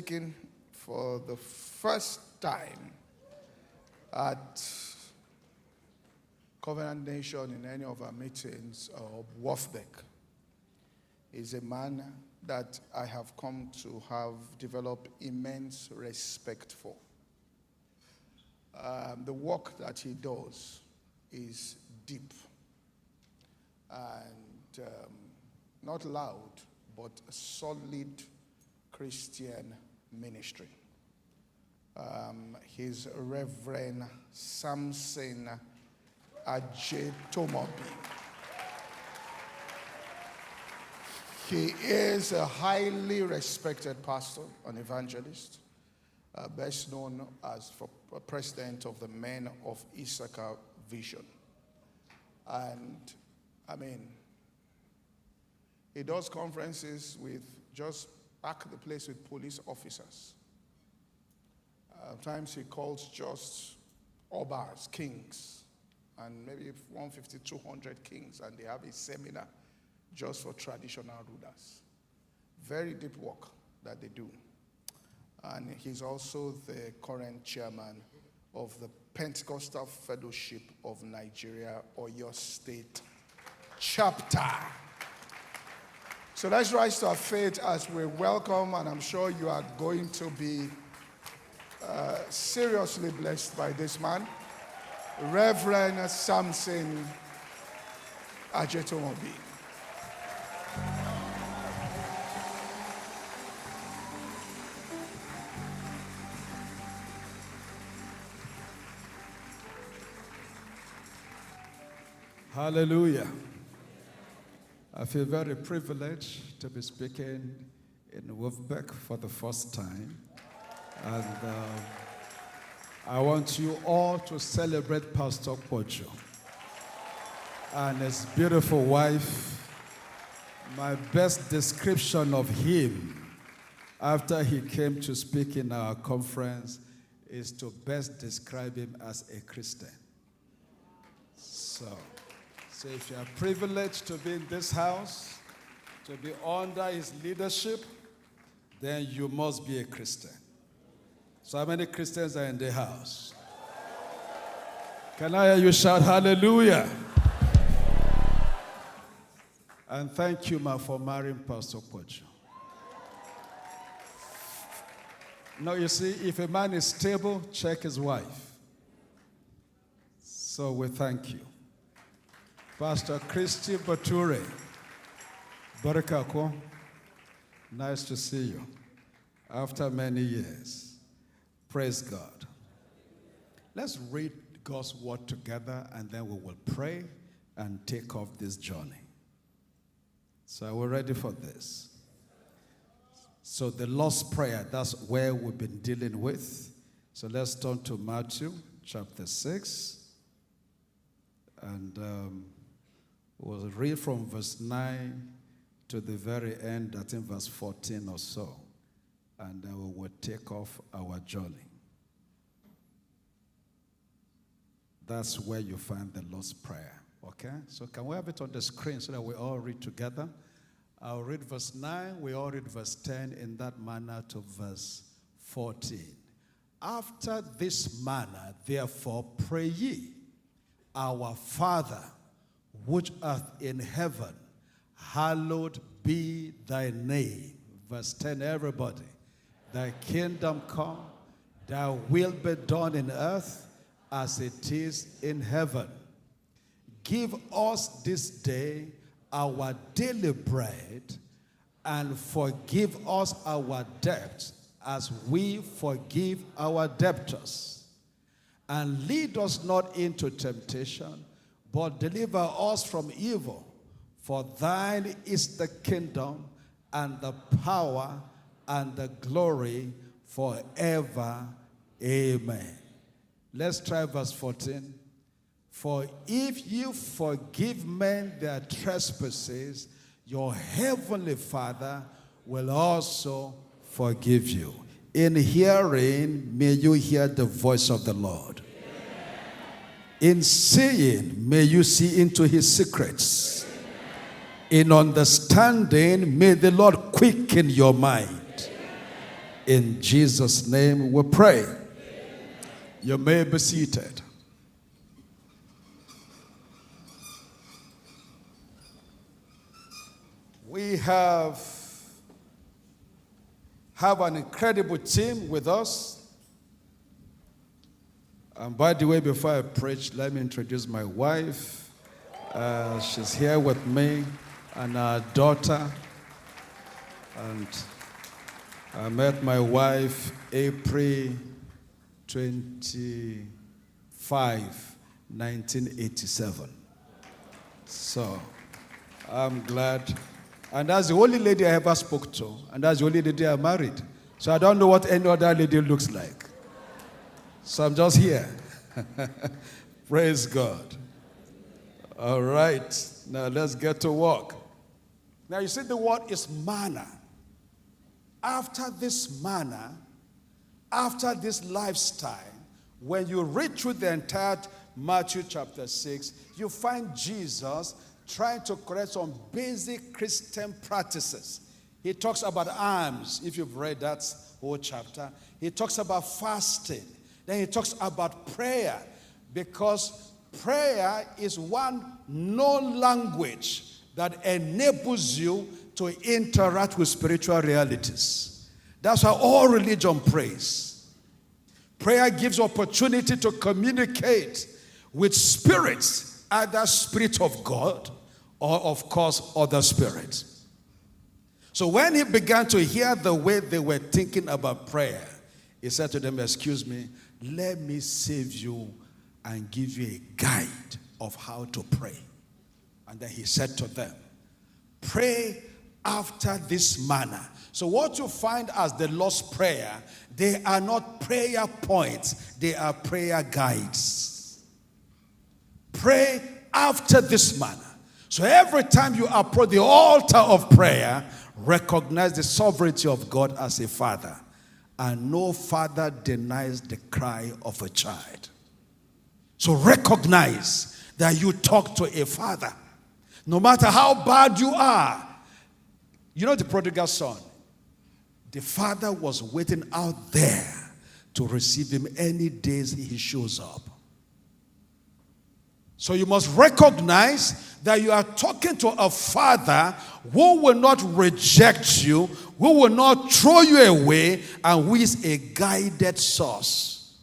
speaking for the first time at Covenant Nation in any of our meetings or WAFBEC is a man that I have come to have developed immense respect for. The work that he does is deep and not loud, but a solid Christian ministry. He's Reverend Samson Ajetomobi. He is a highly respected pastor, an evangelist, best known as for president of the Men of Issachar Vision. And he does conferences with just pack the place with police officers. Times he calls just obas, kings, and maybe 150, 200 kings, and they have a seminar just for traditional rulers. Very deep work that they do. And he's also the current chairman of the Pentecostal Fellowship of Nigeria, Oyo State chapter. So let's rise to our feet as we welcome, and I'm sure you are going to be seriously blessed by this man, Reverend Samson Ajetomobi. Hallelujah. I feel very privileged to be speaking in WAFBEC for the first time. And I want you all to celebrate Pastor Pocho and his beautiful wife. My best description of him after he came to speak in our conference is to best describe him as a Christian. So if you are privileged to be in this house, to be under his leadership, then you must be a Christian. So how many Christians are in the house? Can I hear you shout hallelujah? And thank you, ma, for marrying Pastor Pocho. Now you see, if a man is stable, check his wife. So we thank you. Pastor Christy Bature, Barakako, nice to see you after many years. Praise God. Let's read God's word together and then we will pray and take off this journey. So are we ready for this? So the Lord's Prayer, that's where we've been dealing with. So let's turn to Matthew chapter 6 and we'll read from verse 9 to the very end, I think verse 14 or so. And then we will take off our journey. That's where you find the Lord's Prayer, okay? So can we have it on the screen so that we all read together? I'll read verse 9, we all read verse 10 in that manner to verse 14. After this manner, therefore, pray ye, our Father, which art in heaven, hallowed be thy name. Verse 10, everybody. Thy kingdom come, thy will be done in earth as it is in heaven. Give us this day our daily bread, and forgive us our debts as we forgive our debtors. And lead us not into temptation, but deliver us from evil. For thine is the kingdom and the power and the glory forever. Amen. Let's try verse 14. For if you forgive men their trespasses, your heavenly Father will also forgive you. In hearing, may you hear the voice of the Lord. In seeing, may you see into his secrets. In understanding, may the Lord quicken your mind. In Jesus' name we pray. Amen. You may be seated. We have an incredible team with us. And by the way, before I preach, let me introduce my wife. She's here with me and our daughter. And I met my wife April 25, 1987. So I'm glad. And that's the only lady I ever spoke to. And that's the only lady I married. So I don't know what any other lady looks like. So I'm just here. Praise God. All right. Now let's get to work. Now you see the word is manna. After this manna, after this lifestyle, when you read through the entire Matthew chapter 6, you find Jesus trying to correct some basic Christian practices. He talks about alms, if you've read that whole chapter. He talks about fasting. Then he talks about prayer, because prayer is one known language that enables you to interact with spiritual realities. That's how all religion prays. Prayer gives opportunity to communicate with spirits, either spirit of God or, of course, other spirits. So when he began to hear the way they were thinking about prayer, he said to them, excuse me, let me save you and give you a guide of how to pray. And then he said to them, pray after this manner. So what you find as the Lord's Prayer, they are not prayer points, they are prayer guides. Pray after this manner. So every time you approach the altar of prayer, recognize the sovereignty of God as a father. And no father denies the cry of a child. So recognize that you talk to a father. No matter how bad you are. You know the prodigal son? The father was waiting out there to receive him any days he shows up. So you must recognize that you are talking to a father who will not reject you, who will not throw you away, and who is a guided source.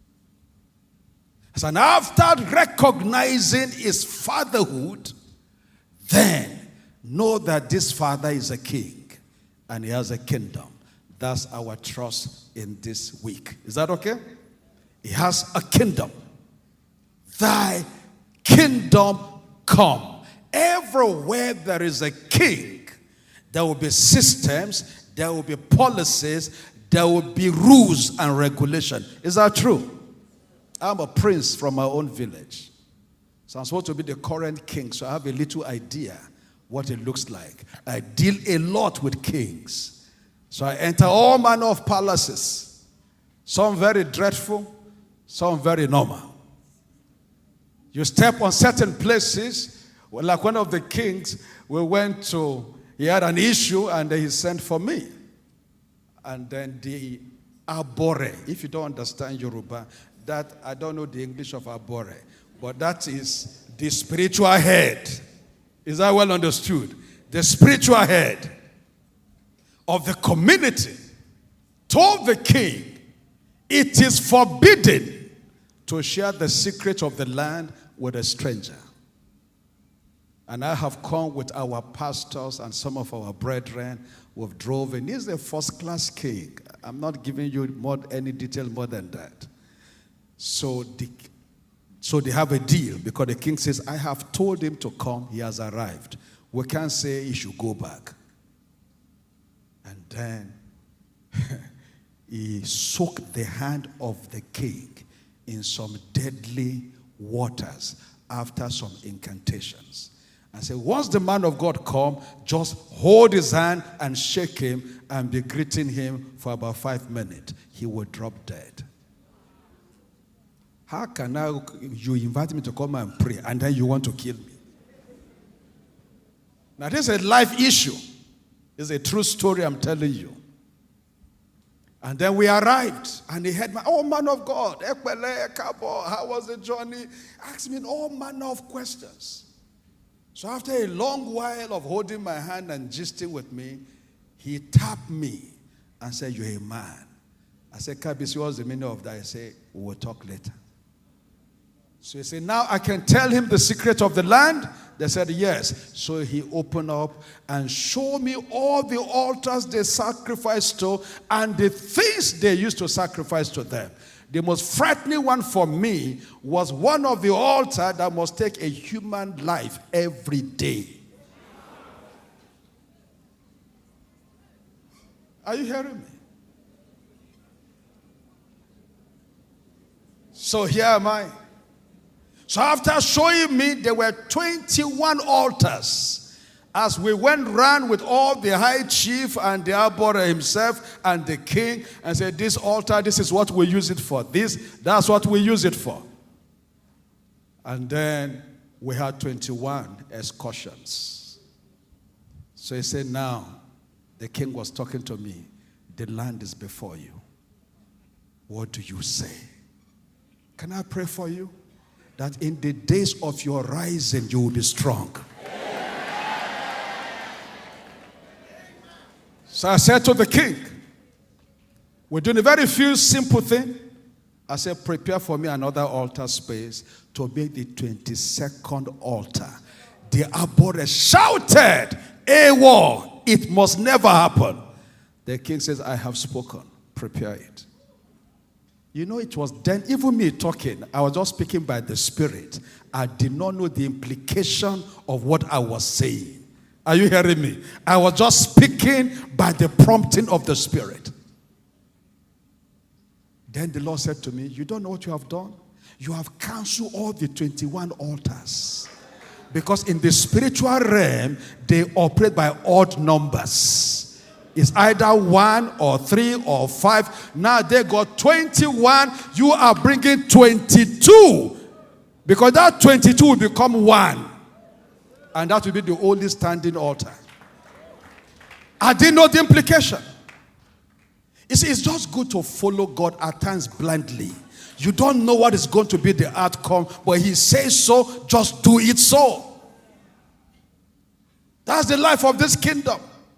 And after recognizing his fatherhood, then know that this father is a king and he has a kingdom. That's our trust in this week. Is that okay? He has a kingdom. Thy kingdom come. Everywhere there is a king, there will be systems, there will be policies, there will be rules and regulation. Is that true? I'm a prince from my own village. So I'm supposed to be the current king, so I have a little idea what it looks like. I deal a lot with kings. So I enter all manner of palaces. Some very dreadful, some very normal. You step on certain places, like one of the kings, we went to, he had an issue and he sent for me. And then the abore, if you don't understand Yoruba, that, I don't know the English of abore, but that is the spiritual head. Is that well understood? The spiritual head of the community told the king, it is forbidden to share the secret of the land with a stranger. And I have come with our pastors and some of our brethren who have driven. He's a first-class king. I'm not giving you any detail more than that. So they have a deal because the king says, I have told him to come. He has arrived. We can't say he should go back. And then he soaked the hand of the king in some deadly waters after some incantations. And said, once the man of God come, just hold his hand and shake him and be greeting him for about 5 minutes. He will drop dead. How can you invite me to come and pray and then you want to kill me? Now this is a life issue. It's a true story I'm telling you. And then we arrived, and he had oh, man of God, how was the journey? Asked me all manner of questions. So after a long while of holding my hand and gisting with me, he tapped me and said, you're a man. I said, Kabisi, what's the meaning of that? He said, we will talk later. So he said, now I can tell him the secret of the land? They said, yes. So he opened up and showed me all the altars they sacrificed to and the things they used to sacrifice to them. The most frightening one for me was one of the altars that must take a human life every day. Are you hearing me? So here am I. So after showing me, there were 21 altars. As we went round with all the high chief and the Abora himself and the king and said, this altar, this is what we use it for. That's what we use it for. And then we had 21 excursions. So he said, now, the king was talking to me. The land is before you. What do you say? Can I pray for you? That in the days of your rising, you will be strong. So I said to the king, we're doing a very few simple thing. I said, prepare for me another altar space to make the 22nd altar. The Abore shouted, AWOL, it must never happen. The king says, I have spoken. Prepare it. You know, it was then, even me talking, I was just speaking by the Spirit. I did not know the implication of what I was saying. Are you hearing me? I was just speaking by the prompting of the Spirit. Then the Lord said to me, you don't know what you have done? You have canceled all the 21 altars. Because in the spiritual realm, they operate by odd numbers. It's either 1 or 3 or 5. Now they got 21. You are bringing 22. Because that 22 will become 1. And that will be the only standing altar. I didn't know the implication. You see, it's just good to follow God at times blindly. You don't know what is going to be the outcome, but he says so, just do it so. That's the life of this kingdom.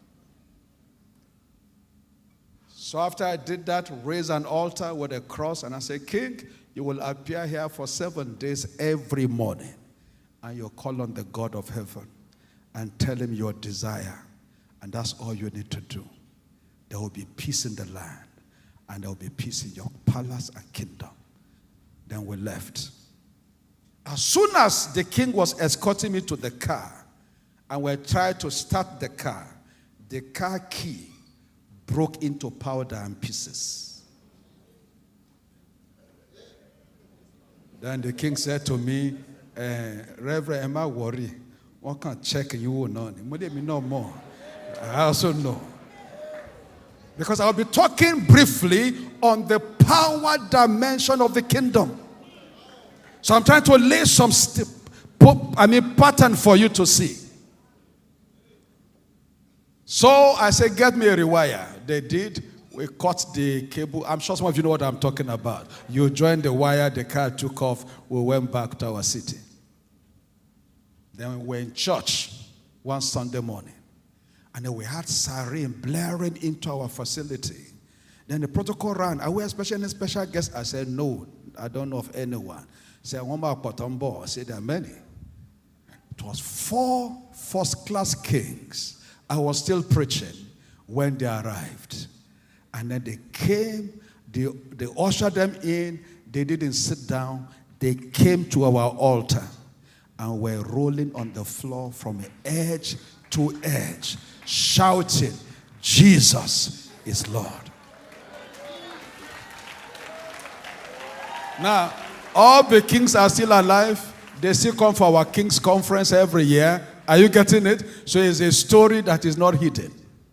So after I did that, raise an altar with a cross, and I said, King, you will appear here for 7 days every morning. And you call on the God of heaven and tell him your desire. And that's all you need to do. There will be peace in the land. And there will be peace in your palace and kingdom. Then we left. As soon as the king was escorting me to the car, and we tried to start the car key broke into powder and pieces. Then the king said to me, Reverend, am I worried? One can check you will know. No more. I also know. Because I'll be talking briefly on the power dimension of the kingdom. So I'm trying to lay some pattern for you to see. So I said, get me a rewire. They did. We cut the cable. I'm sure some of you know what I'm talking about. You joined the wire, the car took off. We went back to our city. Then we were in church one Sunday morning. And then we had siren blaring into our facility. Then the protocol ran. Are we expecting any special guests? I said, no, I don't know of anyone. He said, I said, there are many. It was 4 first-class kings. I was still preaching when they arrived. And then they came, they ushered them in. They didn't sit down. They came to our altar and were rolling on the floor from edge to edge, shouting, Jesus is Lord. Now, all the kings are still alive. They still come for our King's Conference every year. Are you getting it? So it's a story that is not hidden.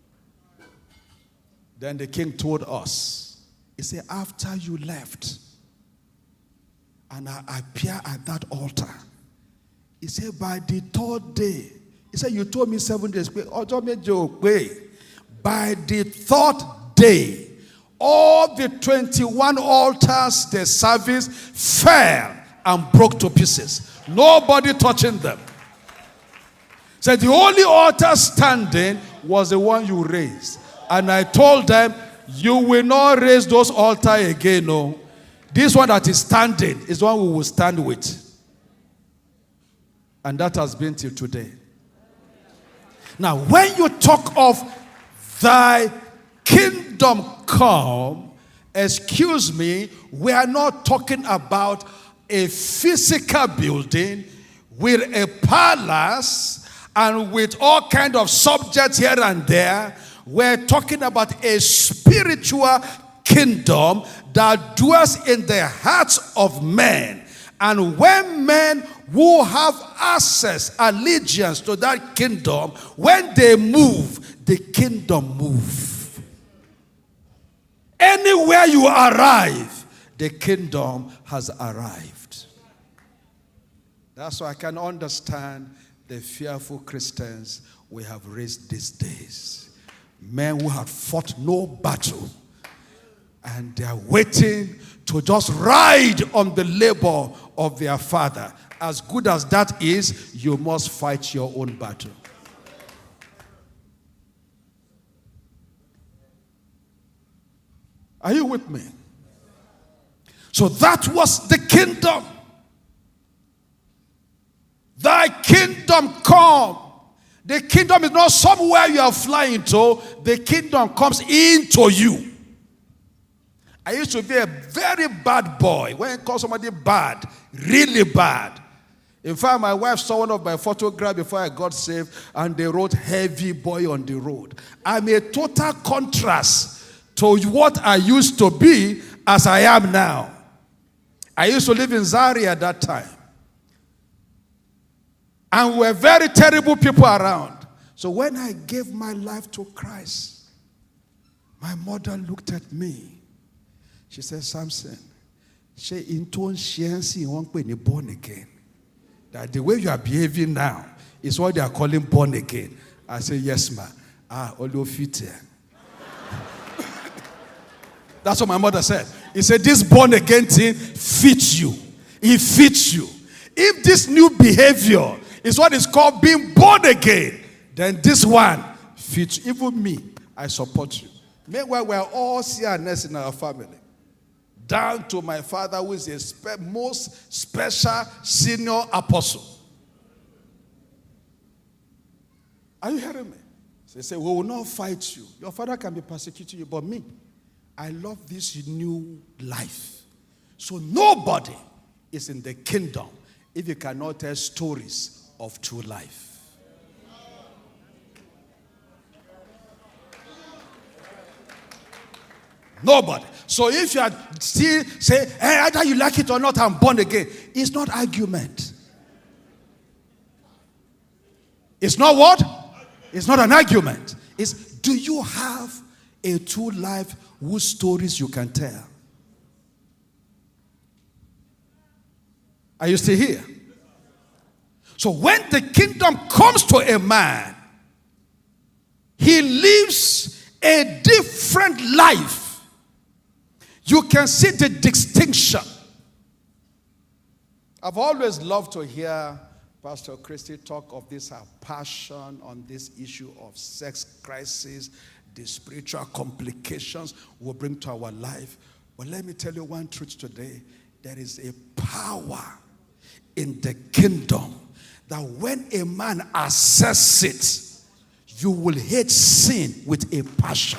Then the king told us, he said, after you left, and I appear at that altar, he said, by the 3rd day, he said, you told me 7 days. By the 3rd day, all the 21 altars they serviced fell and broke to pieces. Nobody touching them. So the only altar standing was the one you raised. And I told them, you will not raise those altars again, no. This one that is standing is the one we will stand with. And that has been till today. Now, when you talk of thy kingdom come, excuse me, we are not talking about a physical building with a palace and with all kind of subjects here and there. We're talking about a spiritual kingdom that dwells in the hearts of men. And when men who have access, allegiance to that kingdom, when they move, the kingdom moves. Anywhere you arrive, the kingdom has arrived. That's why I can understand the fearful Christians we have raised these days. Men who have fought no battle, and they are waiting to just ride on the labor of their father. As good as that is, you must fight your own battle. Are you with me? So that was the kingdom. Thy kingdom come. The kingdom is not somewhere you are flying to. The kingdom comes into you. I used to be a very bad boy. When I call somebody bad, really bad. In fact, my wife saw one of my photographs before I got saved, and they wrote heavy boy on the road. I'm a total contrast to what I used to be as I am now. I used to live in Zaria at that time. And we were very terrible people around. So when I gave my life to Christ, my mother looked at me. She said, Samson, she born again. That the way you are behaving now is what they are calling born again. I said, yes, ma. All your feet here. That's what my mother said. He said, this born again thing fits you. It fits you. If this new behavior is what is called being born again, then this one fits you. Even me, I support you. Meanwhile, we're all CNS in our family. Down to my father, who is a most special senior apostle. Are you hearing me? So they say, we will not fight you. Your father can be persecuting you, but me, I love this new life. So nobody is in the kingdom if you cannot tell stories of true life. Nobody. So if you are still saying, hey, either you like it or not, I'm born again, it's not argument. It's not what? It's not an argument. It's, do you have a true life whose stories you can tell? Are you still here? So when the kingdom comes to a man, he lives a different life. You can see the distinction. I've always loved to hear Pastor Christy talk of this passion on this issue of sex crisis, the spiritual complications will bring to our life. But let me tell you one truth today. There is a power in the kingdom that when a man accesses it, you will hate sin with a passion.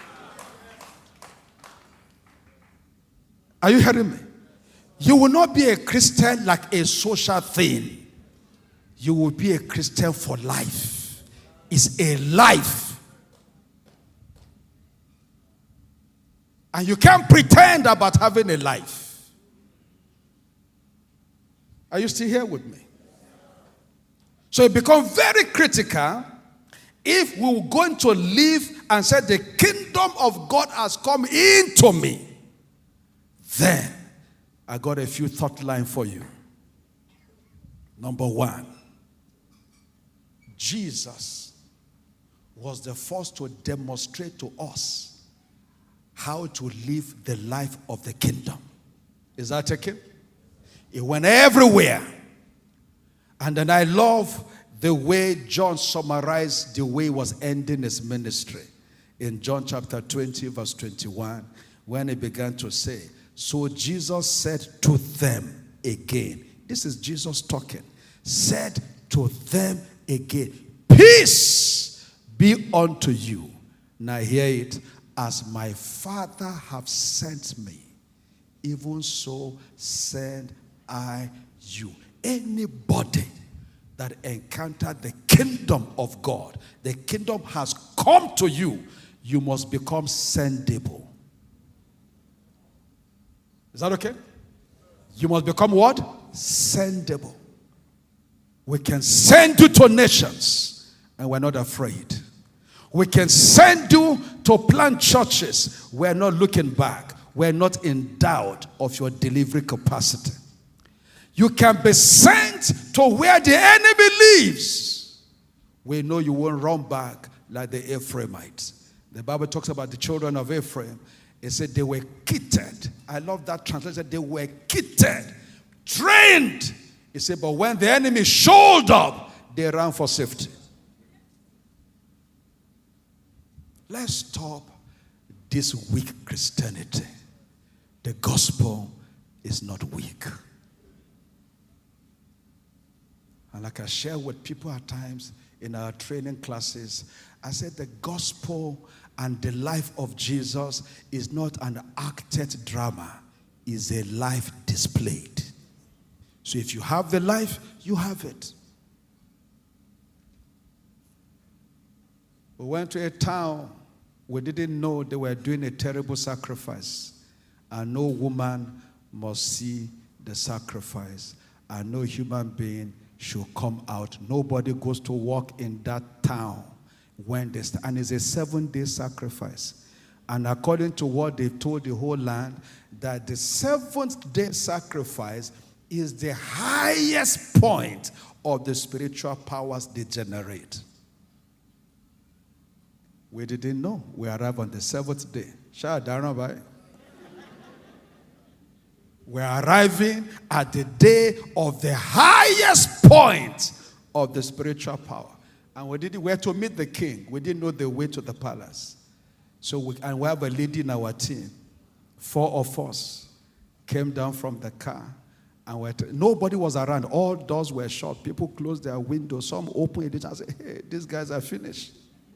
Are you hearing me? You will not be a Christian like a social thing. You will be a Christian for life. It's a life. And you can't pretend about having a life. Are you still here with me? So it becomes very critical if we were going to live and say the kingdom of God has come into me. Then I got a few thought lines for you. Number one, Jesus was the first to demonstrate to us how to live the life of the kingdom. Is that taken? He went everywhere. And then I love the way John summarized the way he was ending his ministry. In John chapter 20, verse 21, when he began to say, so Jesus said to them again, this is Jesus talking, said to them again, peace be unto you. Now hear it, as my Father have sent me, even so send I you. Anybody that encountered the kingdom of God, the kingdom has come to you, you must become sendable. Is that okay? You must become what? Sendable. We can send you to nations and we're not afraid. We can send you to plant churches. We're not looking back. We're not in doubt of your delivery capacity. You can be sent to where the enemy lives. We know you won't run back like the Ephraimites. The Bible talks about the children of Ephraim. It said they were kitted. I love that translation. They were kitted, trained. It said, but when the enemy showed up, they ran for safety. Let's stop this weak Christianity. The gospel is not weak. And like I share with people at times in our training classes, I said the gospel and the life of Jesus is not an acted drama. It's a life displayed. So if you have the life, you have it. We went to a town. We didn't know they were doing a terrible sacrifice. And no woman must see the sacrifice. And no human being should come out. Nobody goes to work in that town when they start. And it's a 7-day sacrifice. And according to what they told the whole land, that the 7th-day sacrifice is the highest point of the spiritual powers they generate. We didn't know. We arrived on the 7th day. We're arriving at the day of the highest point of the spiritual power. And we had to meet the king. We didn't know the way to the palace. So we have a lady in our team. 4 of us came down from the car. And nobody was around. All doors were shut. People closed their windows. Some opened it and said, hey, these guys are finished.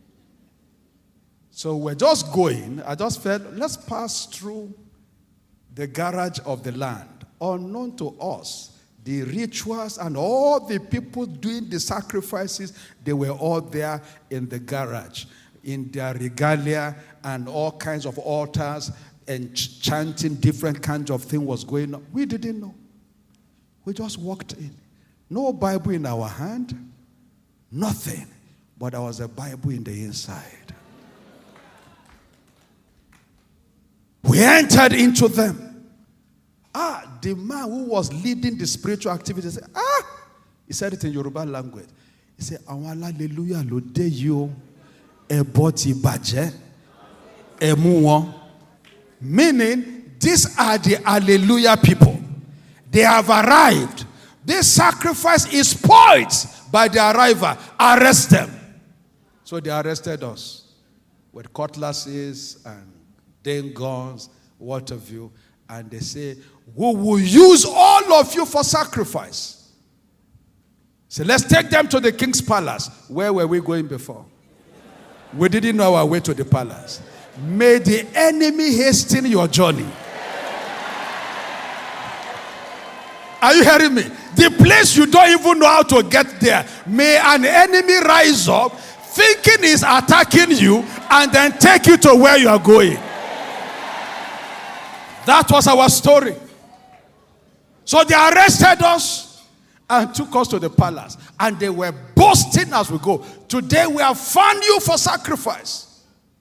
So we're just going. I just felt, let's pass through the garage of the land. Unknown to us, the rituals and all the people doing the sacrifices, they were all there in the garage, in their regalia and all kinds of altars and chanting, different kinds of things was going on. We didn't know. We just walked in. No Bible in our hand, nothing. But there was a Bible in the inside. We entered into them. The man who was leading the spiritual activity said, he said it in Yoruba language. He said, hallelujah, lo de yo, eboti baje, emuwon. Meaning, these are the hallelujah people. They have arrived. This sacrifice is spoiled by the arrival. Arrest them. So they arrested us with cutlasses and then guns, what have you. And they say, we will use all of you for sacrifice. So let's take them to the king's palace. Where were we going before? We didn't know our way to the palace. May the enemy hasten your journey. Are you hearing me? The place you don't even know how to get there. May an enemy rise up thinking he's attacking you and then take you to where you are going. That was our story. So they arrested us and took us to the palace. And they were boasting as we go. Today we have found you for sacrifice.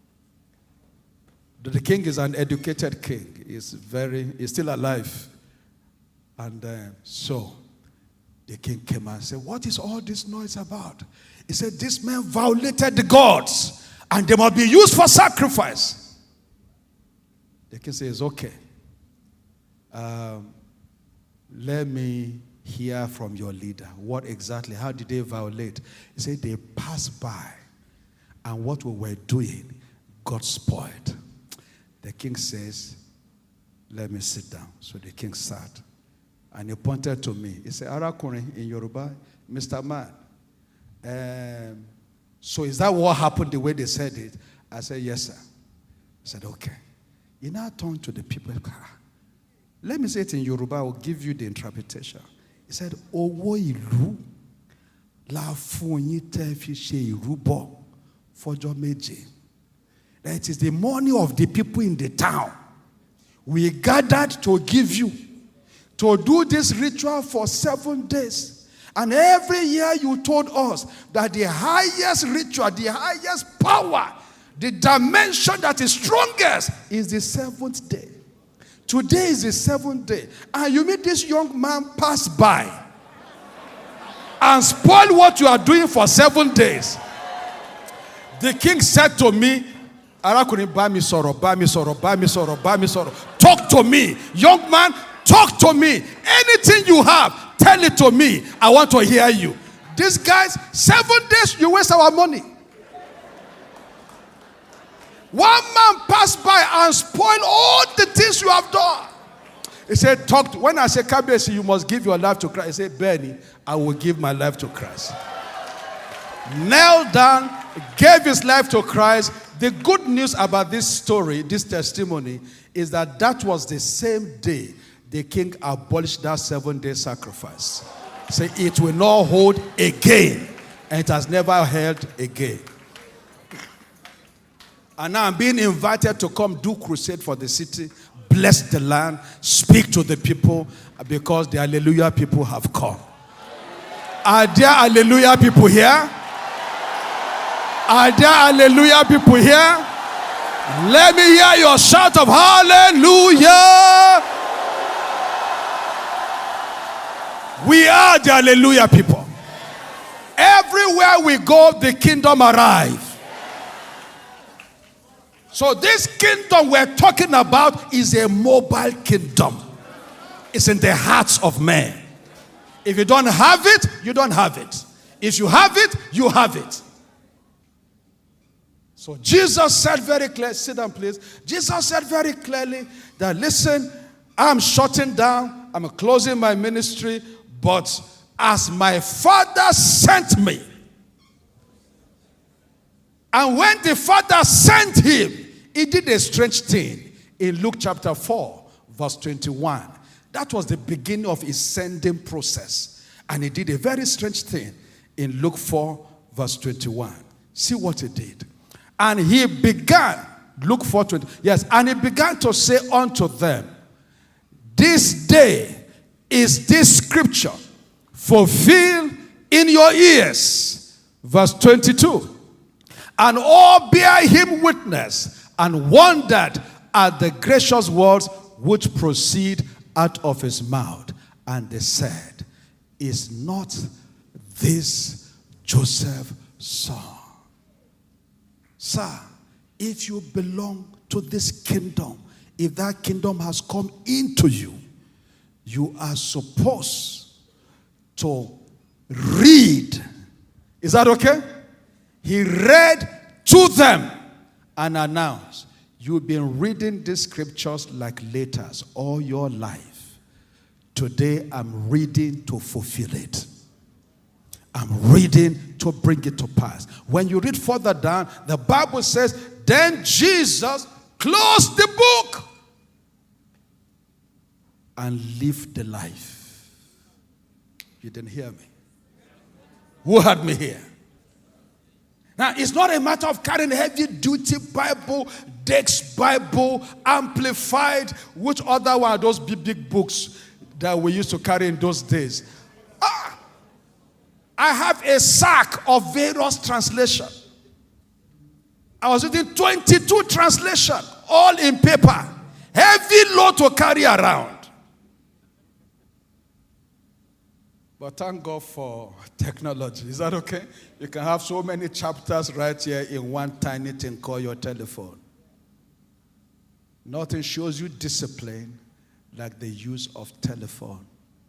The king is an educated king. He's still alive. And so the king came and said, what is all this noise about? He said, this man violated the gods and they must be used for sacrifice. The king says, okay. Let me hear from your leader. What exactly? How did they violate? He said they passed by, and what we were doing got spoiled. The king says, let me sit down. So the king sat, and he pointed to me. He said, Arakuni in Yoruba, Mr. Man. So is that what happened the way they said it? I said, yes, sir. I said, okay. He now turned to the people. Let me say it in Yoruba. I will give you the interpretation. He said, Owo ilu la fun yin te fi se irubo fojo meje. That it is the money of the people in the town. We gathered to give you, to do this ritual for 7 days. And every year you told us that the highest ritual, the highest power, the dimension that is strongest is the 7th day. Today is the 7th day. And you meet this young man pass by and spoil what you are doing for 7 days. The king said to me, Arakuni, ba mi soro, ba mi soro, ba mi soro, ba mi soro. Talk to me. Young man, talk to me. Anything you have, tell it to me. I want to hear you. These guys, 7 days, you waste our money. One man passed by and spoiled all the things you have done. He said, when I say Kabesi, you must give your life to Christ. He said, Benny, I will give my life to Christ. Knelt down, gave his life to Christ. The good news about this story, this testimony, is that that was the same day the king abolished that 7-day sacrifice. Say, it will not hold again. And it has never held again. And now I'm being invited to come do crusade for the city, bless the land, speak to the people, because the hallelujah people have come. Are there hallelujah people here? Are there hallelujah people here? Let me hear your shout of hallelujah. We are the hallelujah people. Everywhere we go, the kingdom arrives. So this kingdom we're talking about is a mobile kingdom. It's in the hearts of men. If you don't have it, you don't have it. If you have it, you have it. So Jesus said very clearly, sit down please. Jesus said very clearly that, listen, I'm shutting down, I'm closing my ministry, but as my Father sent me, and when the Father sent him, he did a strange thing in Luke chapter 4, verse 21. That was the beginning of his sending process. And he did a very strange thing in Luke 4, verse 21. See what he did. And he began, Luke 4, 20, yes, and he began to say unto them, this day is this scripture fulfilled in your ears. Verse 22. And all bear him witness, and wondered at the gracious words which proceed out of his mouth. And they said, is not this Joseph's son? Sir, if you belong to this kingdom, if that kingdom has come into you, you are supposed to read. Is that okay? He read to them and announced, you've been reading these scriptures like letters all your life. Today I'm reading to fulfill it. I'm reading to bring it to pass. When you read further down, the Bible says, then Jesus closed the book and lived the life. You didn't hear me? Who heard me here? Now, it's not a matter of carrying heavy-duty Bible, Dex Bible, Amplified, which other one are those big books that we used to carry in those days. I have a sack of various translations. I was reading 22 translations, all in paper. Heavy load to carry around. But thank God for technology. Is that okay? You can have so many chapters right here in one tiny thing called your telephone. Nothing shows you discipline like the use of telephone.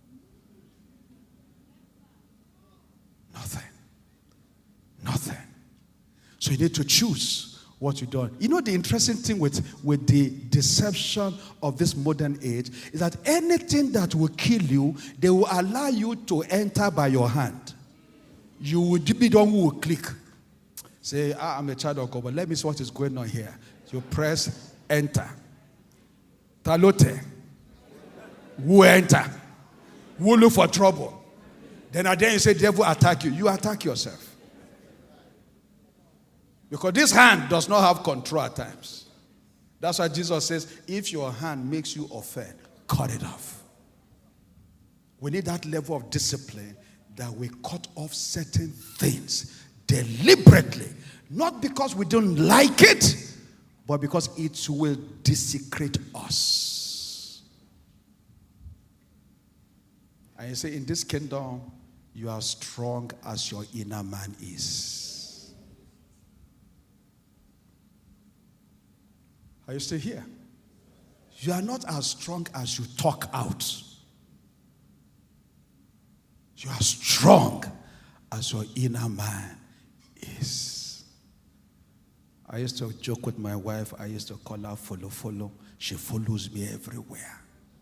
Nothing. Nothing. So you need to choose what you do. You know the interesting thing with the deception of this modern age is that anything that will kill you, they will allow you to enter by your hand. You will be the one who will click. Say, I'm a child of God, but let me see what is going on here. You press enter. Talote. Who enter? Who look for trouble? Then at the end you say, devil attack you. You attack yourself. Because this hand does not have control at times. That's why Jesus says, if your hand makes you offend, cut it off. We need that level of discipline that we cut off certain things deliberately. Not because we don't like it, but because it will desecrate us. And you say, in this kingdom, you are strong as your inner man is. Are you still here? You are not as strong as you talk out. You are strong as your inner man is. I used to joke with my wife. I used to call her follow. She follows me everywhere.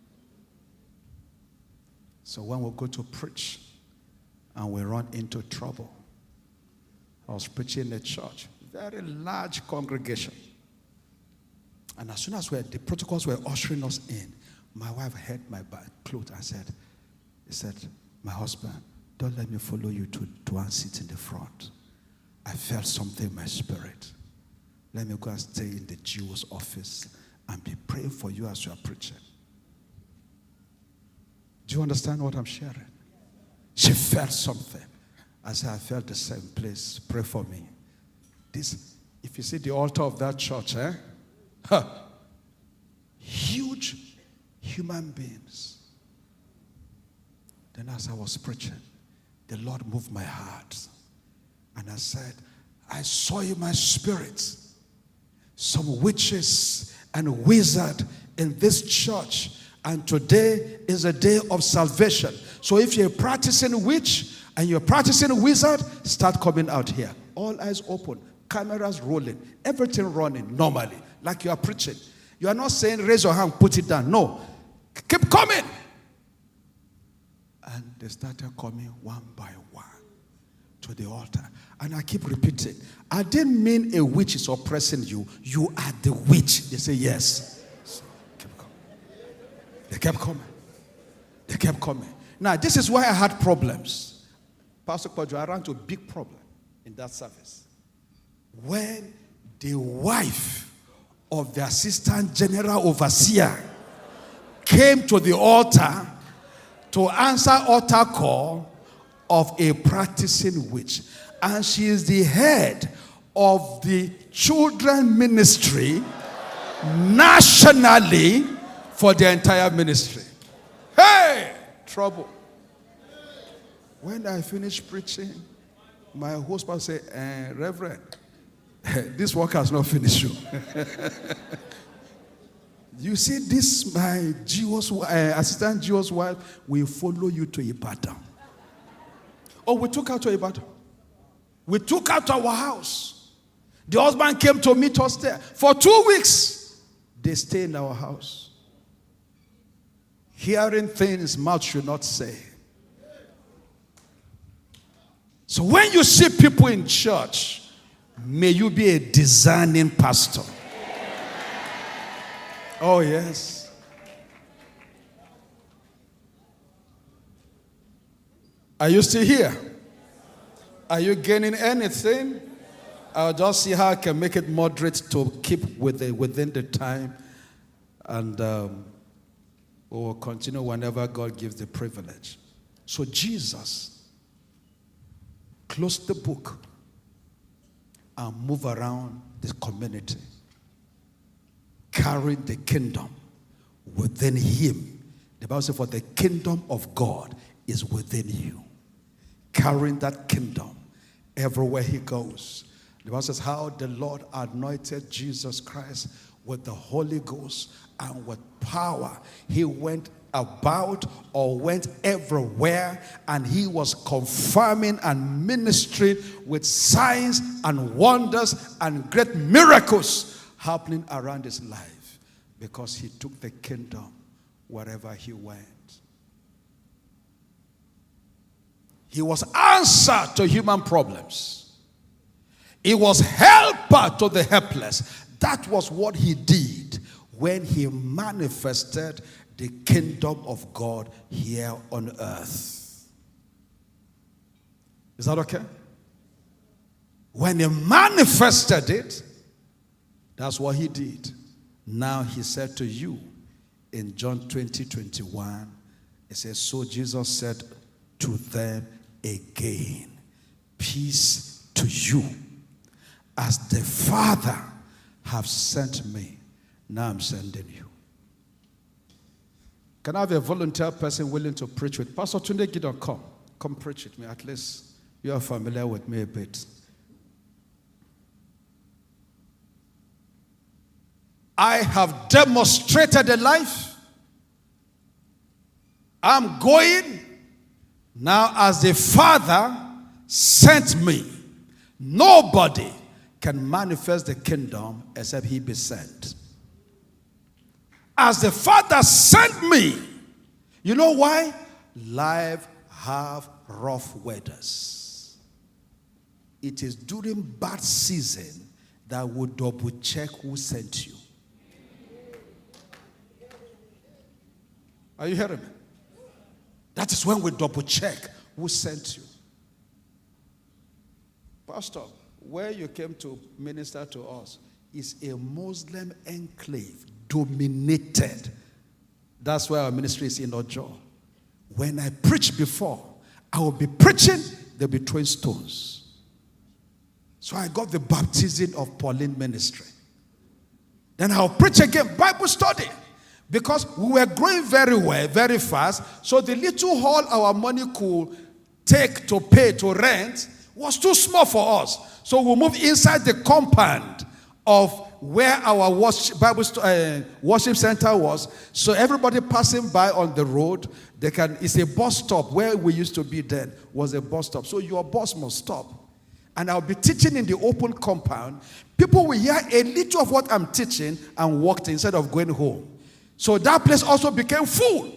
So when we go to preach and we run into trouble, I was preaching in a church, very large congregation. And as soon as the protocols were ushering us in, my wife held my clothes and said, my husband, don't let me follow you to one seat in the front. I felt something in my spirit. Let me go and stay in the Jew's office and be praying for you as you are preaching. Do you understand what I'm sharing? She felt something. I said, I felt the same place. Pray for me. If you see the altar of that church, huge human beings. Then as I was preaching, the Lord moved my heart. And I said, I saw in my spirit some witches and wizards in this church. And today is a day of salvation. So if you're practicing witch and you're practicing wizard, start coming out here. All eyes open, cameras rolling, everything running normally, like you are preaching. You are not saying raise your hand, put it down. No. Keep coming. And they started coming one by one to the altar. And I keep repeating, I didn't mean a witch is oppressing you. You are the witch. They say yes. So, keep coming. They kept coming. They kept coming. Now, this is why I had problems. Pastor Kojo, I ran into a big problem in that service. When the wife of the assistant general overseer came to the altar to answer altar call of a practicing witch. And she is the head of the children ministry nationally for the entire ministry. Hey! Trouble. When I finished preaching, my host pastor said, Reverend, this work has not finished you. You see, this my assistant Jewish wife will follow you to Ibadan. Oh, we took her to Ibadan. We took her to our house. The husband came to meet us there. For 2 weeks, they stay in our house. Hearing things mouth should not say. So when you see people in church, may you be a discerning pastor. Oh, yes. Are you still here? Are you gaining anything? I'll just see how I can make it moderate to keep within the time. And we will continue whenever God gives the privilege. So Jesus closed the book and moved around the community, carrying the kingdom within him. The Bible says, for the kingdom of God is within you. Carrying that kingdom everywhere he goes. The Bible says how the Lord anointed Jesus Christ with the Holy Ghost and with power. He went about or went everywhere, and he was confirming and ministering with signs and wonders and great miracles happening around his life, because he took the kingdom wherever he went. He was answer to human problems. He was helper to the helpless. That was what he did when he manifested the kingdom of God here on earth. Is that okay? When he manifested it, that's what he did. Now he said to you in John 20:21, it says, so Jesus said to them again, peace to you. As the Father have sent me, now I'm sending you. Can I have a volunteer person willing to preach with? Pastor Tunde Gideon, come preach with me. At least you are familiar with me a bit. I have demonstrated a life. I'm going now as the Father sent me. Nobody can manifest the kingdom except he be sent. As the Father sent me. You know why? Life have rough weathers. It is during bad season that we double check who sent you. Are you hearing me? That is when we double check who sent you. Pastor, where you came to minister to us is a Muslim enclave dominated. That's why our ministry is in Ojo. When I preach before, I will be preaching, they'll be throwing stones. So I got the baptism of Pauline ministry. Then I'll preach again, Bible study. Because we were growing very well, very fast. So the little hall our money could take to pay to rent was too small for us. So we moved inside the compound of where our worship center was. So everybody passing by on the road, it's a bus stop. Where we used to be then was a bus stop. So your bus must stop. And I'll be teaching in the open compound. People will hear a little of what I'm teaching and walked instead of going home. So that place also became full.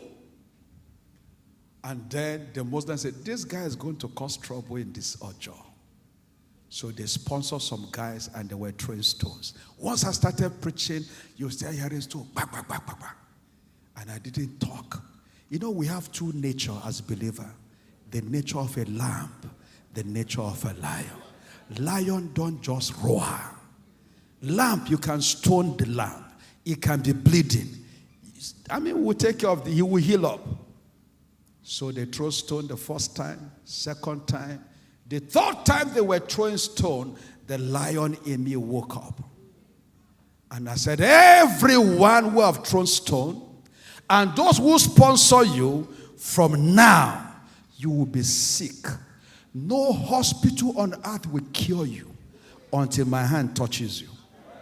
And then the Muslims said, this guy is going to cause trouble in this Ojo. So they sponsored some guys and they were throwing stones. Once I started preaching, you start hearing stones. Bah, bah, bah, bah, bah. And I didn't talk. You know, we have two natures as believers. The nature of a lamb, the nature of a lion. Lion don't just roar. Lamb, you can stone the lamb. It can be bleeding. I mean, we'll take care of he will heal up. So they throw stone the first time, second time. The third time they were throwing stone, the lion in me woke up. And I said, everyone who have thrown stone, and those who sponsor you, from now, you will be sick. No hospital on earth will cure you until my hand touches you.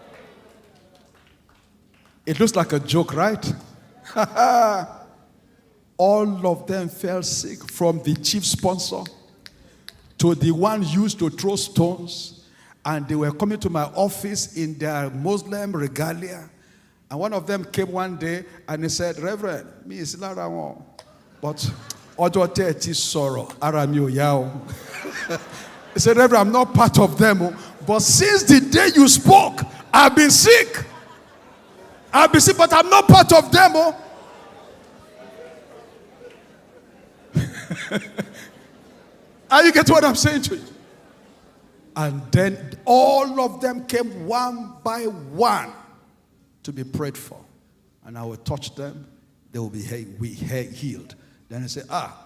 It looks like a joke, right? All of them fell sick, from the chief sponsor to the one used to throw stones. And they were coming to my office in their Muslim regalia. And one of them came one day and he said, Reverend, me is not around, but Odote sorrow, Aramio Yao. He said, Reverend, I'm not part of them, but since the day you spoke, I've been sick. I've been sick, but I'm not part of them. Are you getting what I'm saying to you? And then all of them came one by one to be prayed for. And I will touch them, they will be healed. Then I say,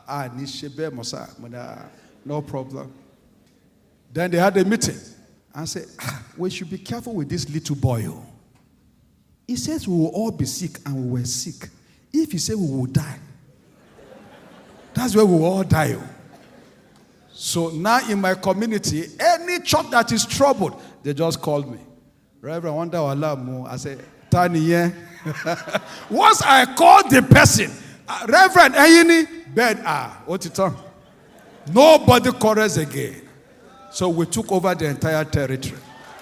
no problem. Then they had a meeting. And I said, we should be careful with this little boy. He says we will all be sick, and we were sick. If he said we will die, that's where we will all die. So now in my community, any church that is troubled, they just called me. Reverend, I wonder Allah more. I say, Once I called the person, Reverend Ayini, bed, what it on? Nobody quarrels again. So we took over the entire territory.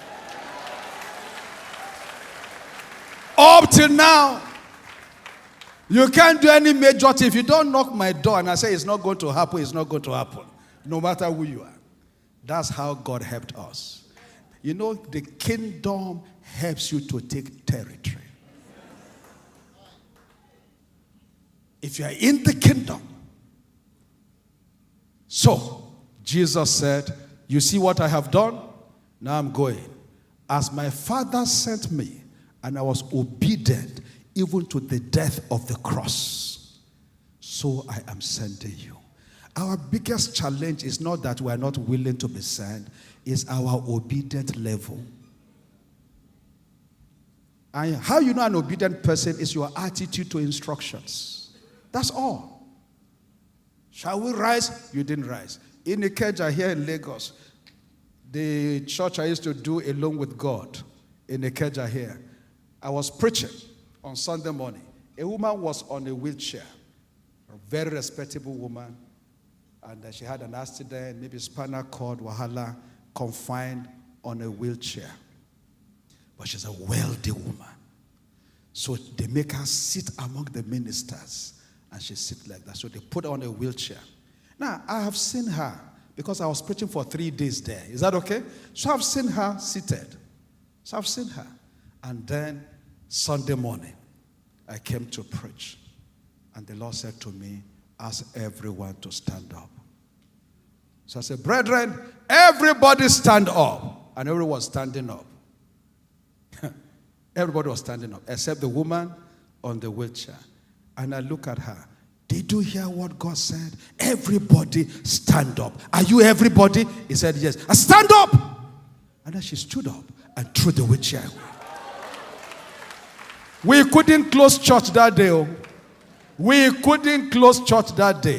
Up till now, you can't do any major thing. If you don't knock my door and I say it's not going to happen, it's not going to happen. No matter who you are. That's how God helped us. You know, the kingdom helps you to take territory. If you are in the kingdom. So, Jesus said, you see what I have done? Now I'm going. As my Father sent me, and I was obedient even to the death of the cross, so I am sending you. Our biggest challenge is not that we are not willing to be sent, it's our obedient level. And how you know an obedient person is your attitude to instructions. That's all. Shall we rise? You didn't rise. In Ikeja here in Lagos, the church I used to do Alone with God in Ikeja here, I was preaching on Sunday morning. A woman was on a wheelchair, a very respectable woman, and she had an accident, maybe spinal cord, wahala, confined on a wheelchair. But she's a wealthy woman. So they make her sit among the ministers, and she sits like that. So they put her on a wheelchair. Now, I have seen her, because I was preaching for 3 days there. Is that okay? So I've seen her seated. So I've seen her. And then Sunday morning, I came to preach. And the Lord said to me, ask everyone to stand up. So I said, brethren, everybody stand up. And everyone was standing up. Everybody was standing up, except the woman on the wheelchair. And I look at her. Did you hear what God said? Everybody stand up. Are you everybody? He said, yes. I stand up. And then she stood up and threw the wheelchair away. We couldn't close church that day. Oh. We couldn't close church that day.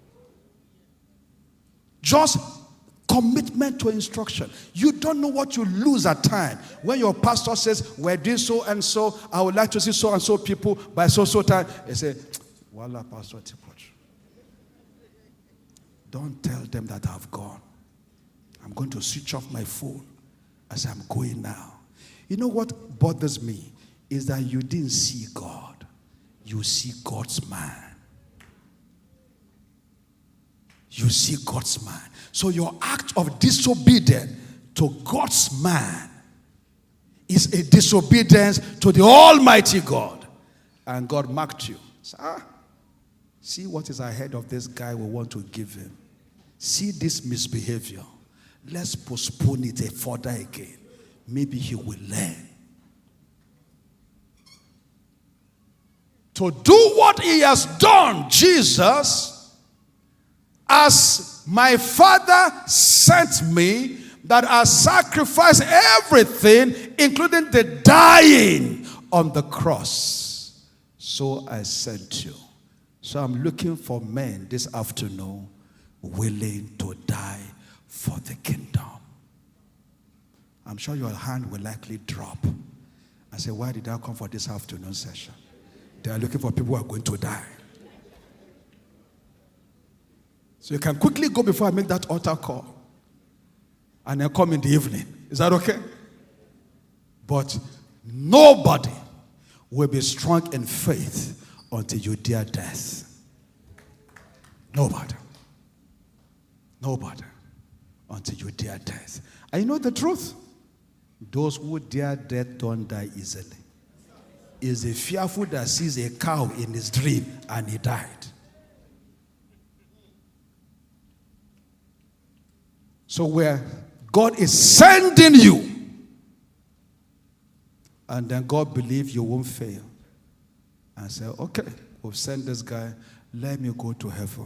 Just commitment to instruction. You don't know what you lose at time. When your pastor says, we're doing so and so, I would like to see so and so people by so time. They say, Wala Pastor Tipoch. Don't tell them that I've gone. I'm going to switch off my phone as I'm going now. You know what bothers me is that you didn't see God. You see God's man. You see God's man. So your act of disobedience to God's man is a disobedience to the Almighty God. And God marked you. So, see what is ahead of this guy we want to give him. See this misbehavior. Let's postpone it further again. Maybe he will learn. To do what he has done, Jesus, as my Father sent me, that I sacrifice everything, including the dying on the cross. So I sent you. So I'm looking for men this afternoon willing to die for the kingdom. I'm sure your hand will likely drop. I say, why did I come for this afternoon session? They are looking for people who are going to die. So you can quickly go before I make that altar call. And then come in the evening. Is that okay? But nobody will be strong in faith until you dare death. Nobody. Nobody. Until you dare death. And you know the truth? Those who dare death don't die easily. Is a fearful that sees a cow in his dream and he died. So where God is sending you, and then God believes you won't fail, and say, okay, we've sent this guy, let me go to heaven.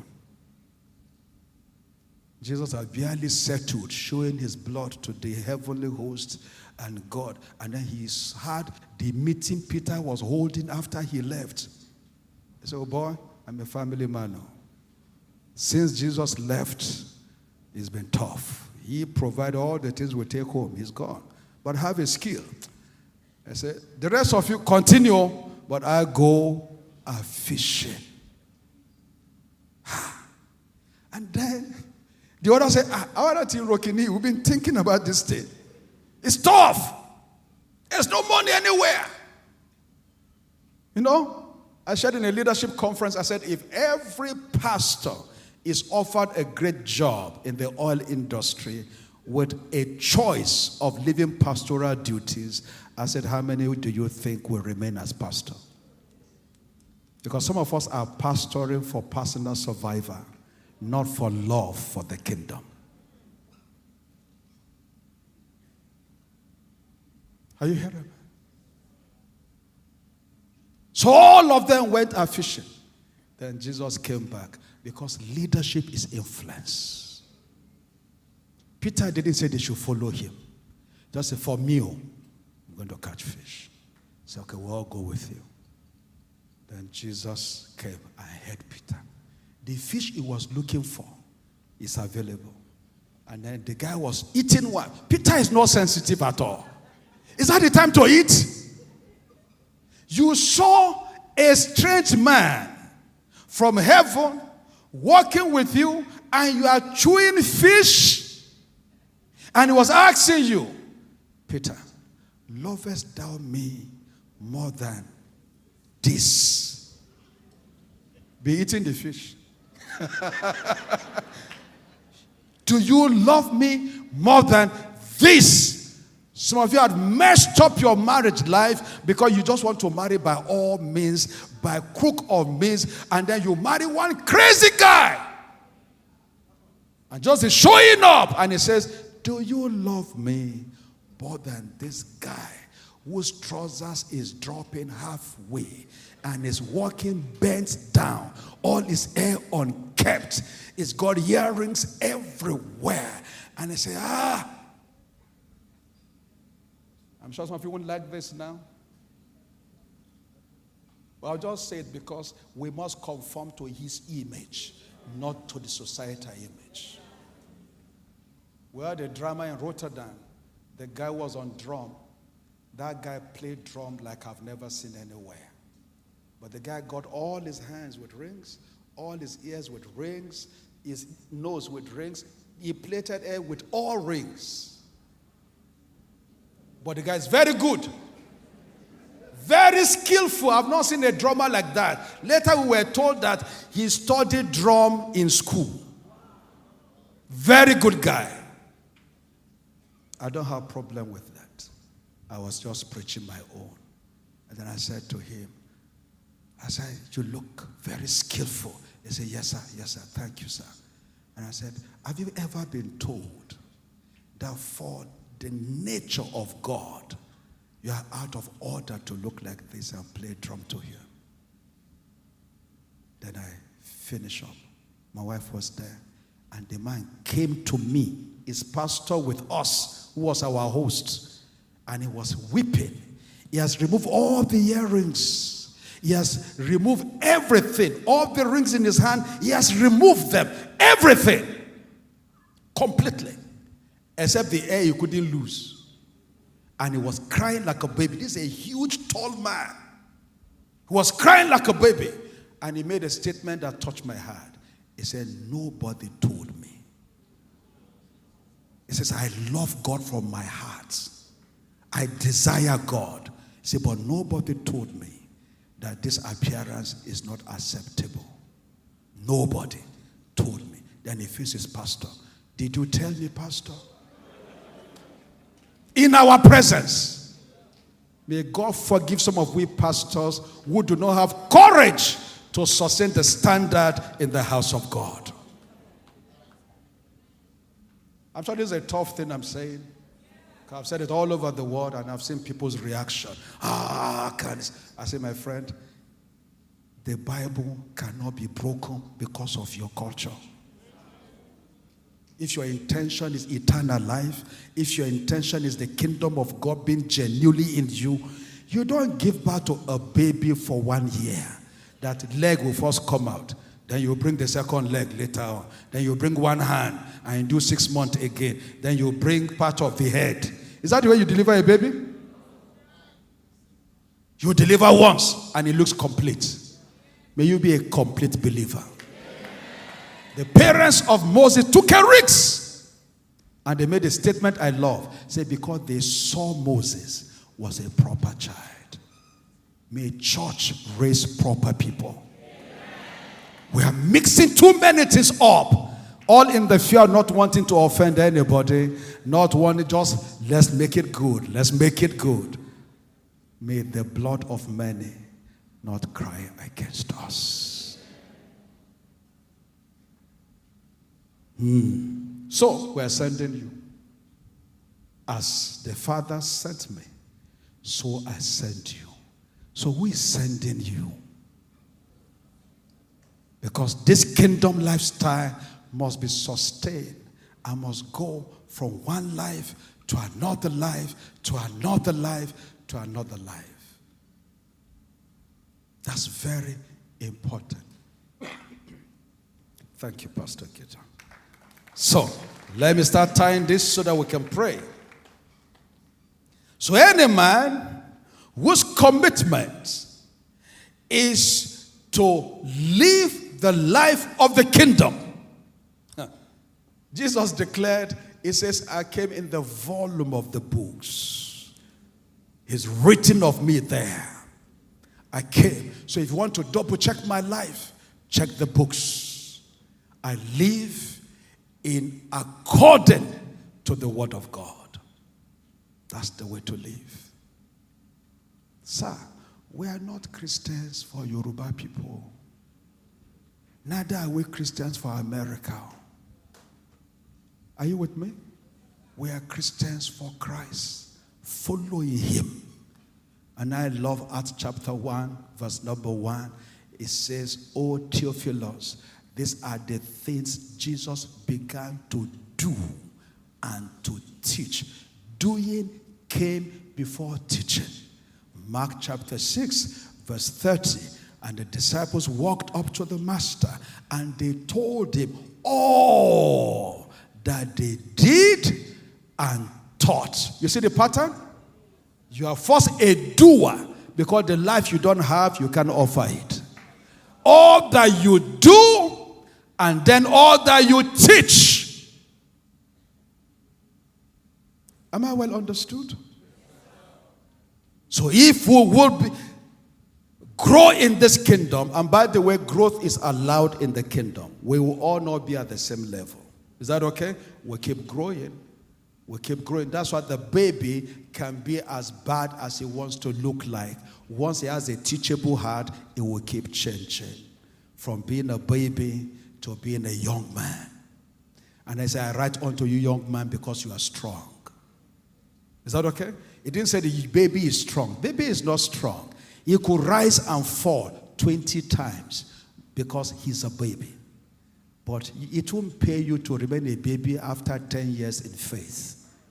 Jesus had barely settled, showing his blood to the heavenly host and God. And then he had the meeting Peter was holding after he left. He said, oh boy, I'm a family man now. Since Jesus left, it's been tough. He provided all the things we take home. He's gone. But have a skill. I said, the rest of you continue, but I go fishing. And then the other said, our team Rokini, we've been thinking about this thing. It's tough. There's no money anywhere. You know, I shared in a leadership conference, I said, if every pastor is offered a great job in the oil industry with a choice of leaving pastoral duties, I said, how many do you think will remain as pastor? Because some of us are pastoring for personal survival, not for love for the kingdom. Are you hearing me? So all of them went a fishing. Then Jesus came back because leadership is influence. Peter didn't say they should follow him. Just say, for me, I'm going to catch fish. He said, okay, we'll all go with you. Then Jesus came and heard Peter. The fish he was looking for is available. And then the guy was eating what? Peter is not sensitive at all. Is that the time to eat? You saw a strange man from heaven walking with you, and you are chewing fish, and he was asking you, Peter, lovest thou me more than this? Be eating the fish. Do you love me more than this? Some of you had messed up your marriage life because you just want to marry by all means, by crook of means, and then you marry one crazy guy. And just is showing up, and he says, do you love me more than this guy whose trousers is dropping halfway and is walking bent down, all his hair unkept, he's got earrings everywhere, and he says, I'm sure some of you wouldn't like this now. But I'll just say it because we must conform to his image, not to the societal image. We had a drama in Rotterdam. The guy was on drum. That guy played drum like I've never seen anywhere. But the guy got all his hands with rings, all his ears with rings, his nose with rings. He plaited hair with all rings. But the guy is very good. Very skillful. I've not seen a drummer like that. Later we were told that he studied drum in school. Very good guy. I don't have a problem with that. I was just preaching my own. And then I said to him, I said, you look very skillful. He said, yes, sir, thank you, sir. And I said, have you ever been told that for the nature of God, you are out of order to look like this and play drum to him? Then I finish up. My wife was there, and the man came to me, his pastor with us, who was our host, and he was weeping. He has removed all the earrings. He has removed everything. All the rings in his hand, he has removed them. Everything. Completely. Except the hair he couldn't lose. And he was crying like a baby. This is a huge, tall man. He was crying like a baby. And he made a statement that touched my heart. He said, nobody told me. He says, I love God from my heart. I desire God. He said, but nobody told me that this appearance is not acceptable. Nobody told me. Then he faced his pastor. Did you tell me, pastor? In our presence. May God forgive some of we pastors who do not have courage to sustain the standard in the house of God. I'm sure this is a tough thing I'm saying. I've said it all over the world, and I've seen people's reaction. I say, my friend, the Bible cannot be broken because of your culture. If your intention is eternal life, if your intention is the kingdom of God being genuinely in you, you don't give birth to a baby for 1 year. That leg will first come out. Then you bring the second leg later on. Then you bring one hand and you do 6 months again. Then you bring part of the head. Is that the way you deliver a baby? You deliver once and it looks complete. May you be a complete believer. The parents of Moses took a risk. And they made a statement I love. Say, because they saw Moses was a proper child. May church raise proper people. We are mixing too many things up. All in the fear of not wanting to offend anybody. Not wanting, just let's make it good. Let's make it good. May the blood of many not cry against us. So we are sending you. As the Father sent me, so I send you. So we sending you. Because this kingdom lifestyle must be sustained. I must go from one life to another life, to another life, to another life. That's very important. Thank you, Pastor Keita. So, let me start tying this so that we can pray. So any man whose commitment is to live the life of the kingdom. Jesus declared, he says, I came in the volume of the books. It's written of me there. I came. So if you want to double check my life, check the books. I live in according to the word of God. That's the way to live. Sir, we are not Christians for Yoruba people. Neither are we Christians for America. Are you with me? We are Christians for Christ, following him. And I love Acts chapter 1, verse number 1. It says, O Theophilus, these are the things Jesus began to do and to teach. Doing came before teaching. Mark chapter 6, verse 30. And the disciples walked up to the master and they told him all that they did and taught. You see the pattern? You are first a doer, because the life you don't have, you can offer it. All that you do, and then all that you teach. Am I well understood? So if we would grow in this kingdom, and by the way, growth is allowed in the kingdom, we will all not be at the same level. Is that okay? We keep growing. We keep growing. That's why the baby can be as bad as he wants to look like. Once he has a teachable heart, it will keep changing. From being a baby to being a young man. And I say, I write unto you, young man, because you are strong. Is that okay? It didn't say the baby is strong. Baby is not strong. He could rise and fall 20 times because he's a baby. But it won't pay you to remain a baby after 10 years in faith.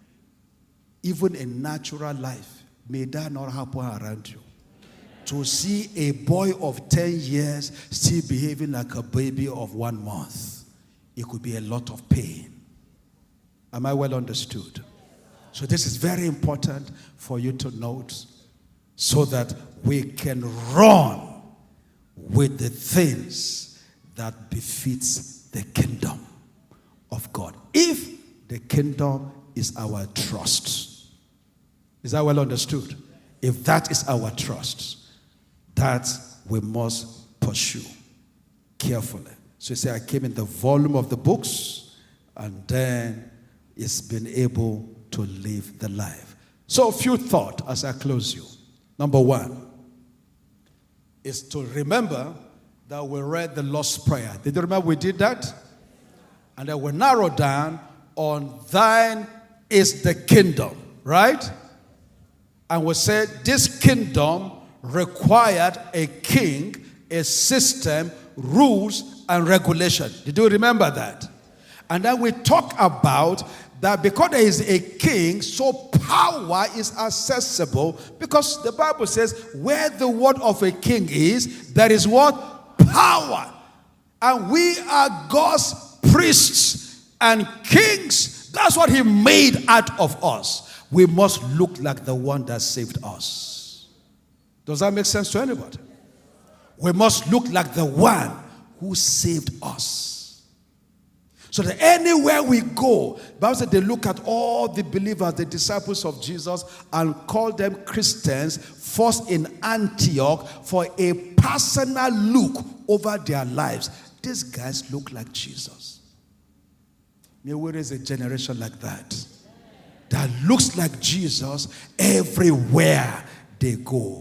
Even in natural life, may that not happen around you. To see a boy of 10 years still behaving like a baby of 1 month, it could be a lot of pain. Am I well understood? So this is very important for you to note, so that we can run with the things that befits the kingdom of God. If the kingdom is our trust. Is that well understood? If that is our trust, that we must pursue carefully. So you say, I came in the volume of the books, and then it's been able to live the life. So a few thoughts as I close you. Number 1 is to remember that we read the Lord's Prayer. Did you remember we did that? And then we narrowed down on thine is the kingdom, right? And we said this kingdom required a king, a system, rules, and regulation. Did you remember that? And then we talk about that because there is a king, so power is accessible, because the Bible says where the word of a king is, there is what? Power. And we are God's priests and kings. That's what he made out of us. We must look like the one that saved us. Does that make sense to anybody? We must look like the one who saved us. So that anywhere we go, the Bible said they look at all the believers, the disciples of Jesus, and call them Christians, first in Antioch, for a personal look over their lives. These guys look like Jesus. May we raise a generation like that looks like Jesus everywhere they go.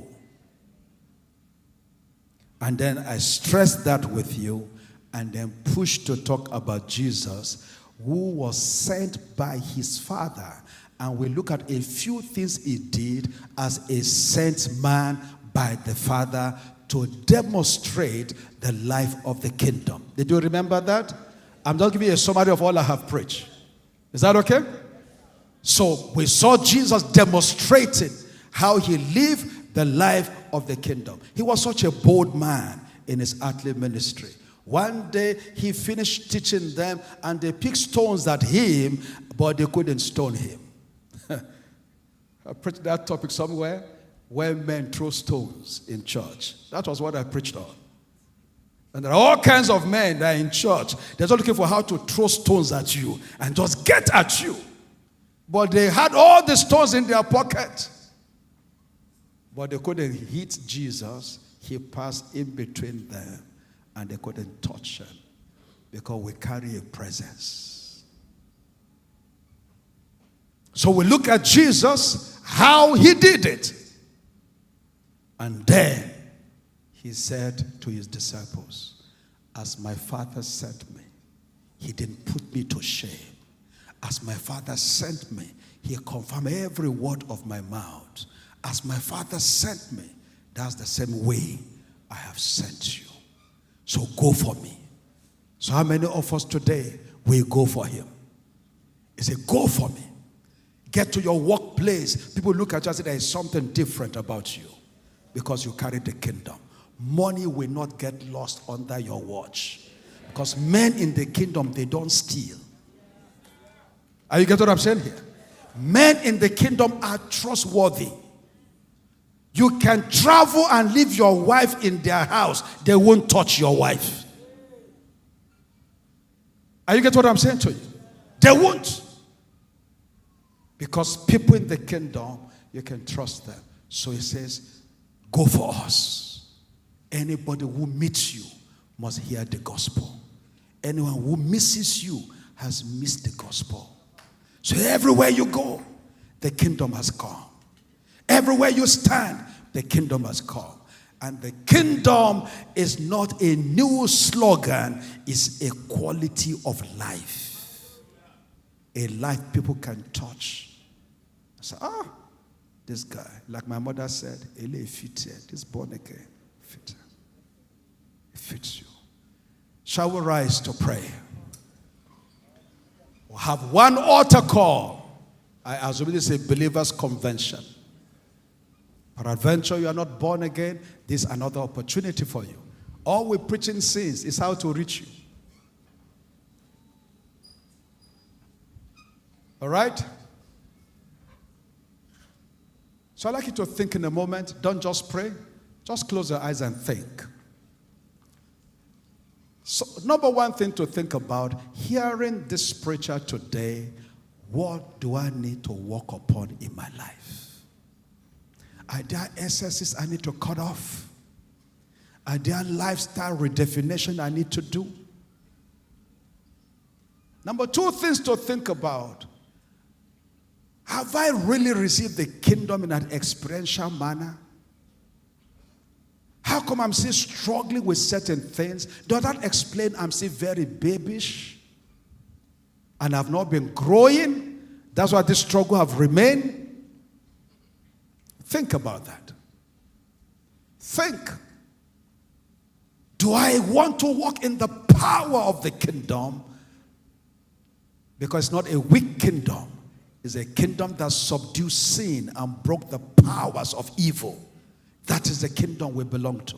And then I stress that with you, and then push to talk about Jesus, who was sent by his Father. And we look at a few things he did as a sent man by the Father to demonstrate the life of the kingdom. Did you remember that? I'm just giving you a summary of all I have preached. Is that okay? So we saw Jesus demonstrating how he lived the life of the kingdom. He was such a bold man in his earthly ministry. One day he finished teaching them and they picked stones at him, but they couldn't stone him. I preached that topic somewhere, where men throw stones in church. That was what I preached on. And there are all kinds of men that are in church. They're just looking for how to throw stones at you and just get at you. But they had all the stones in their pocket. But they couldn't hit Jesus. He passed in between them and they couldn't touch him because we carry a presence. So we look at Jesus, how he did it. And then he said to his disciples, as my Father sent me, he didn't put me to shame. As my Father sent me, he confirmed every word of my mouth. As my Father sent me, that's the same way I have sent you. So go for me. So how many of us today will go for him? He said, go for me. Get to your workplace. People look at you and say, there is something different about you because you carry the kingdom. Money will not get lost under your watch because men in the kingdom, they don't steal. Are you getting what I'm saying here? Men in the kingdom are trustworthy. You can travel and leave your wife in their house. They won't touch your wife. Are you getting what I'm saying to you? They won't. Because people in the kingdom, you can trust them. So he says, go for us. Anybody who meets you must hear the gospel. Anyone who misses you has missed the gospel. So everywhere you go, the kingdom has come. Everywhere you stand, the kingdom has come. And the kingdom is not a new slogan, it's a quality of life. A life people can touch. So, this guy, like my mother said, this born again, it fits you. Shall we rise to pray? We'll have one altar call. I assume this is a believers' convention. Peradventure, you are not born again, this is another opportunity for you. All we're preaching since is how to reach you. All right? So I'd like you to think in a moment. Don't just pray. Just close your eyes and think. So, number one thing to think about, hearing this preacher today, what do I need to work upon in my life? Are there excesses I need to cut off? Are there lifestyle redefinition I need to do? Number two things to think about. Have I really received the kingdom in an experiential manner? How come I'm still struggling with certain things? Does that explain I'm still very babyish? And I've not been growing? That's why this struggle have remained? Think about that. Think. Do I want to walk in the power of the kingdom? Because it's not a weak kingdom. It's a kingdom that subdued sin and broke the powers of evil. That is the kingdom we belong to.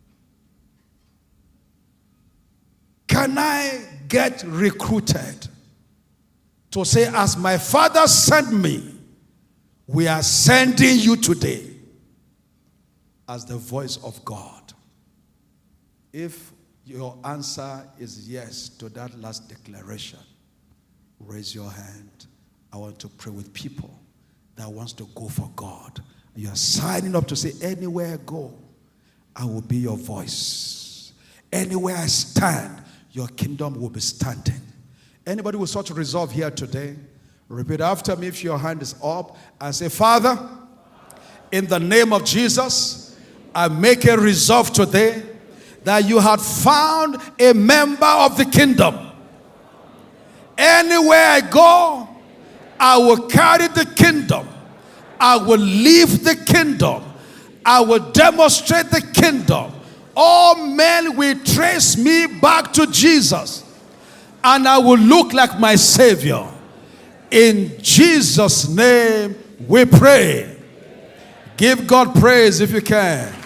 Can I get recruited to say, as my Father sent me, we are sending you today. as the voice of God. If your answer is yes to that last declaration, raise your hand. I want to pray with people that wants to go for God. You are signing up to say, anywhere I go, I will be your voice. Anywhere I stand, your kingdom will be standing. Anybody with such a resolve here today, repeat after me if your hand is up and say, Father, in the name of Jesus, I make a resolve today that you had found a member of the kingdom. Anywhere I go, I will carry the kingdom. I will live the kingdom. I will demonstrate the kingdom. All men will trace me back to Jesus, and I will look like my Savior. In Jesus' name we pray. Give God praise if you can.